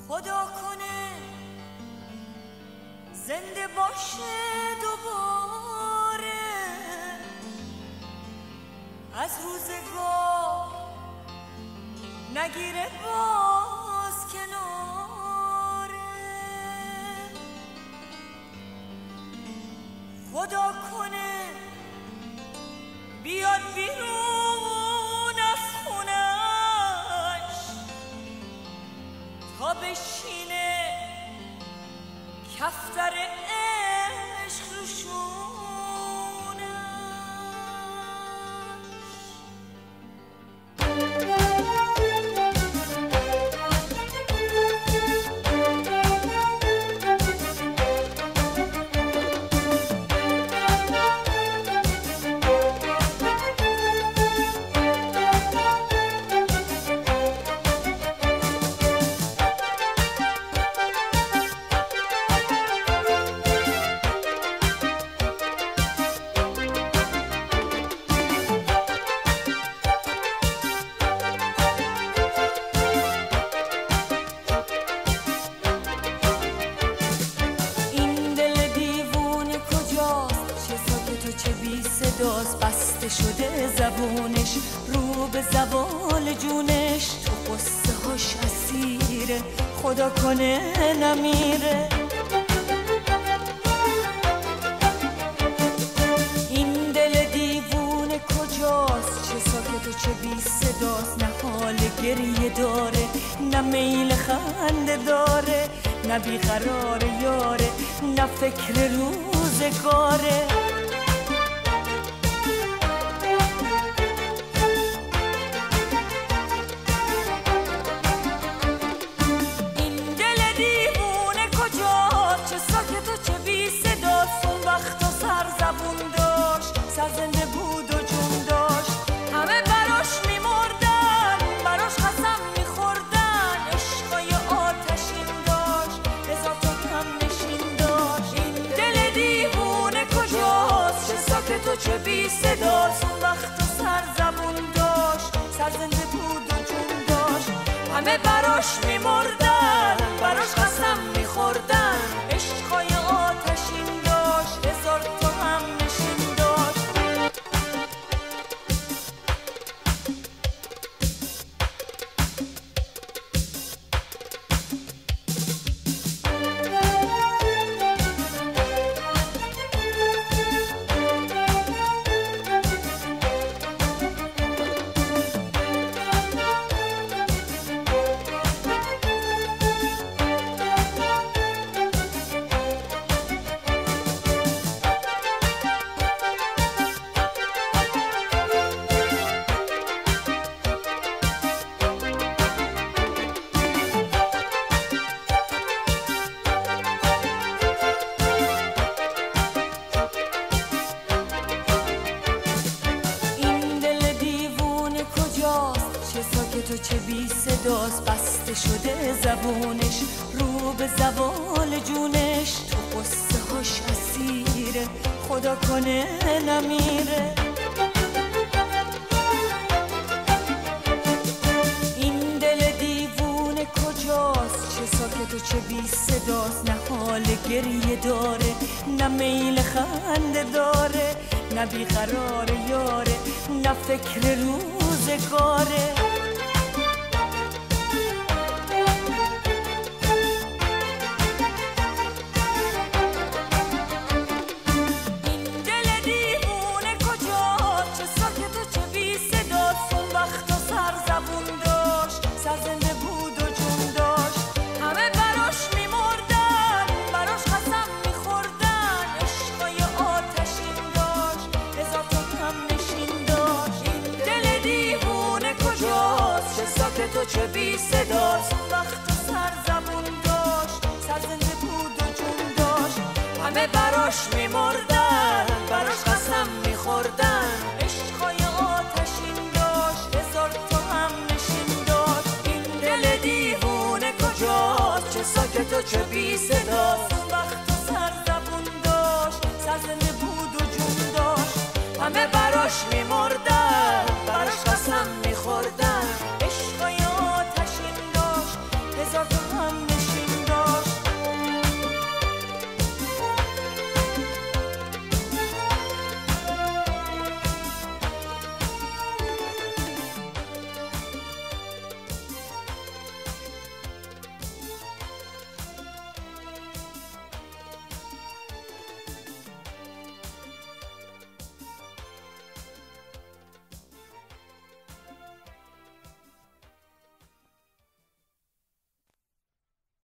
خدا کنه زنده باشه دوباره، از روزگار نگیره باز کناره. خدا کنه بیاد بیرون از خونش تا بشینه کفتر عشق رو بسته شده زبونش رو به زوال جونش، تو قصه هاش اسیره خدا کنه نمیره. این دل دیوونه کجاست، چه ساکت و چه بی صداست، نه حال گریه داره نه میل خنده داره، نه بیقرار یاره نه فکر روزگاره. سرزنده بود و جون داشت، همه براش میمردن، براش قسم میخوردن، عشقای آتشین داشت، هزار تا هم نشین داشت. این دل دیوونه کجاست، چه ساکت و چه بی صداست، اون وقت و سرزبون داشت، سرزنده بود و جون داشت، همه براش میمردن، براش قسم میخوردن، عشقای آتشین داشت، هزار تا هم نشین داشت. تو چه بی صداست، بسته شده زبونش رو به زوال جونش، تو قصه هاش اسیره خدا کنه نمیره. این دل دیوونه کجاست، چه ساکت و چه بی صداست، نه حال گریه داره نه میل خنده داره، نه بیقرار یاره نه فکر روزگاره. سرزنده بود و جون داشت، همه براش میمردن، براش قسم میخوردن، عشقای آتشین داشت، هزار تا هم نشین داشت. این دل دیوونه کجاست، چه ساکت و چه بی صداست، وقت و سرزبون داشت، سرزنده بود و جون داشت، همه براش میمردن، براش قسم میخوردن، عشقای آتشین داشت، هزار تا هم نشین داشت. دیوونه کجاست، چه ساکت و چه بی صداست، وقت و سرزبون داشت، سرزنده بود و جون داشت، همه براش میمردن،